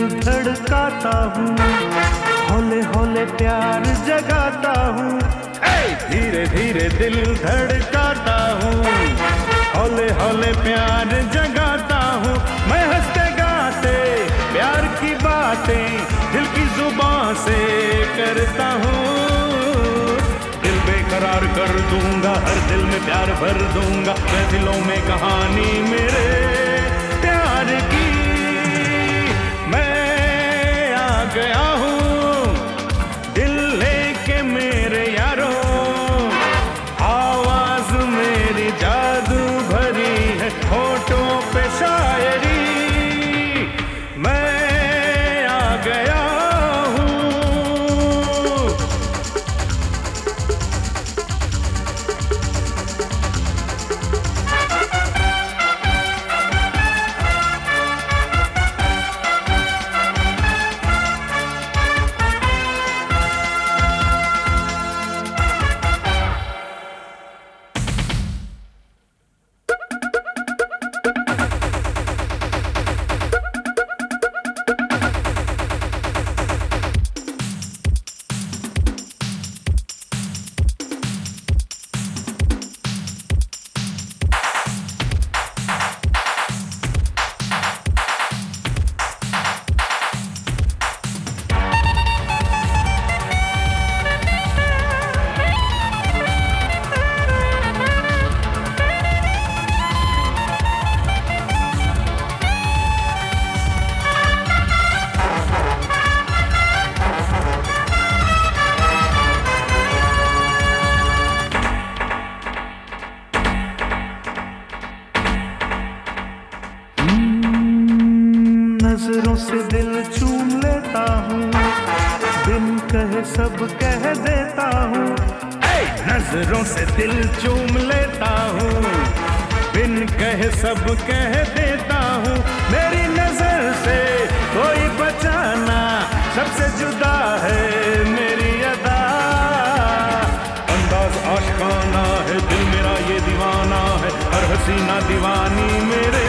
धड़काता हूँ, हौले हौले प्यार जगाता हूँ। धीरे धीरे दिल धड़काता हूँ, हौले हौले प्यार जगाता हूँ। मैं हंसते गाते प्यार की बातें दिल की जुबान से करता हूँ। दिल बेकरार कर दूंगा, हर दिल में प्यार भर दूंगा। मैं दिलों में कहानी मेरे प्यार की मैं आ गया हूँ, दिल लेके मेरे यारों। आवाज मेरी जादू भरी है, होठों पे शायरी मैं आ गया हूँ। नजरों से दिल चूम लेता हूँ, बिन कहे सब कह देता हूँ। नजरों से दिल चूम लेता हूँ, बिन कहे सब कह देता हूँ। मेरी नजर से कोई बचाना, सबसे जुदा है मेरी अदा। अंदाज आशिकाना है, दिल मेरा ये दीवाना है, हर हसीना दीवानी मेरे